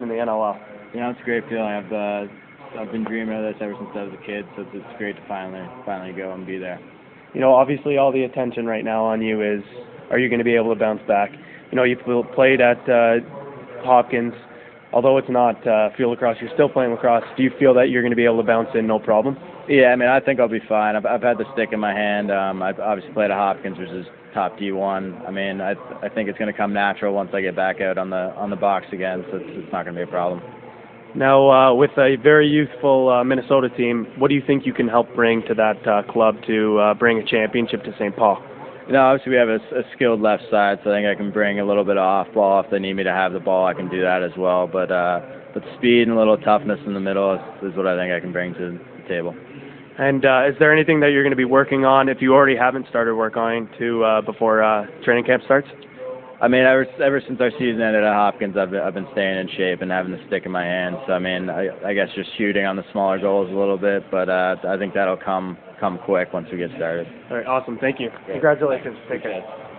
the NLL? Yeah, it's a great feeling. I've been dreaming of this ever since I was a kid, so it's great to finally go and be there. You know, obviously all the attention right now on you is, are you going to be able to bounce back? You know, you've played at Hopkins. Although it's not field lacrosse, you're still playing lacrosse. Do you feel that you're going to be able to bounce in no problem? Yeah, I mean, I think I'll be fine. I've had the stick in my hand. I've obviously played at Hopkins, which is top D1. I mean, I think it's going to come natural once I get back out on the box again, so it's not going to be a problem. Now, with a very youthful Minnesota team, what do you think you can help bring to that club to bring a championship to St. Paul? You know, obviously we have a skilled left side, so I think I can bring a little bit of off ball. If they need me to have the ball, I can do that as well. But speed and a little toughness in the middle is what I think I can bring to the table. And is there anything that you're going to be working on, if you already haven't started work on, before training camp starts? I mean, ever since our season ended at Hopkins, I've been staying in shape and having the stick in my hand. So I mean, I guess just shooting on the smaller goals a little bit, but I think that'll come quick once we get started. All right, awesome. Thank you. Great. Congratulations. Take care.